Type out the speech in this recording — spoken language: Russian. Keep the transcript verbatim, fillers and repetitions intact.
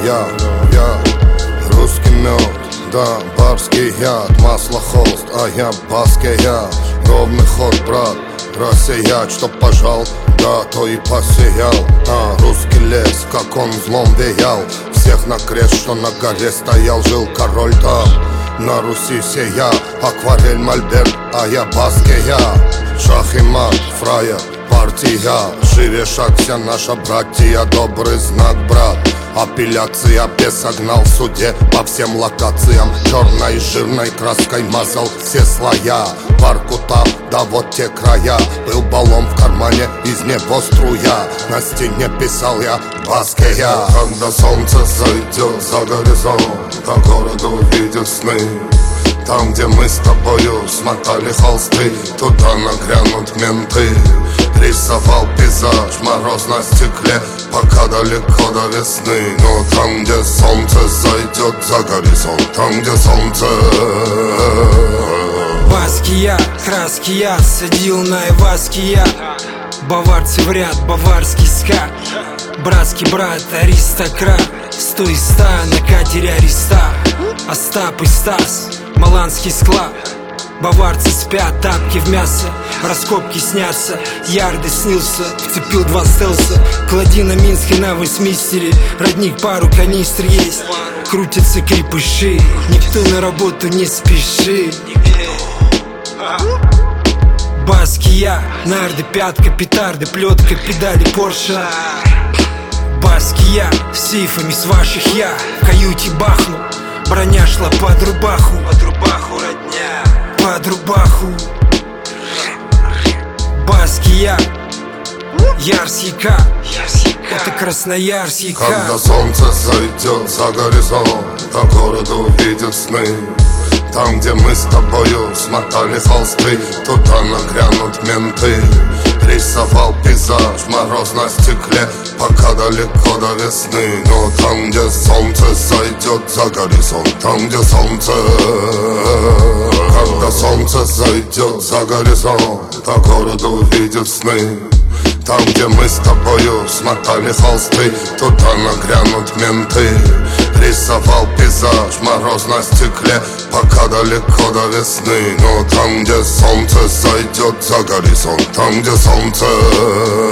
я, я русский мед, да, барский яд, масло холст, а я басский я. Ровный ход, брат, рассеять, что пожал, да, то и посеял. А русский лес, как он злом веял, всех на крест, что на горе стоял, жил король там. На Руси сея, акварель, мольберт, а я басский я. Шах и мат, фраер, партия, шире шаг вся наша братья, добрый знак, брат. Апелляция без согнал в суде по всем локациям. Черной жирной краской мазал все слоя. Баркута, да вот те края. Был баллон в кармане, из него струя. На стене писал я баскея. Когда солнце зайдет за горизонт, по городу видят сны. Там, где мы с тобою смотали холсты, туда нагрянут менты. Рисовал пейзаж, мороз на стекле, пока далеко до весны. Но там, где солнце зайдет за горизонт, там, где солнце. Баски я, краски я, садил на Иваски я. Баварцы в ряд, баварский ска. Братский брат, аристократ. Сто и ста на катере Ариста. Остап и Стас, маланский склад. Баварцы спят, тапки в мясо, раскопки снятся, ярды снился, вцепил два стелса. Клади на Минске на Вестминстере, родник пару канистр есть. Крутятся крепыши, никто на работу не спешит. Баски я, нарды, пятка, петарды, плетка, педали Порше. Баски я, с сейфами с ваших я, в каюте бахну. Броня шла под рубаху, под рубаху, родня, под рубаху. Баски я, Ярсика, это Красноярсика. Когда солнце зайдет за горизонт, по городу видят сны. Там, где мы с тобою смотали холсты, туда нагрянут менты. Рисовал пейзаж, мороз на стекле, пока далеко до весны. Но там, где солнце зайдет за горизонт, там, где солнце. Когда солнце зайдет за горизонт, по городу видят сны. Там, где мы с тобою смотали холсты, туда нагрянут менты. Рисовал пейзаж, мороз на стекле, пока далеко до весны. Но там, где солнце зайдет за горизонт, там, где солнце.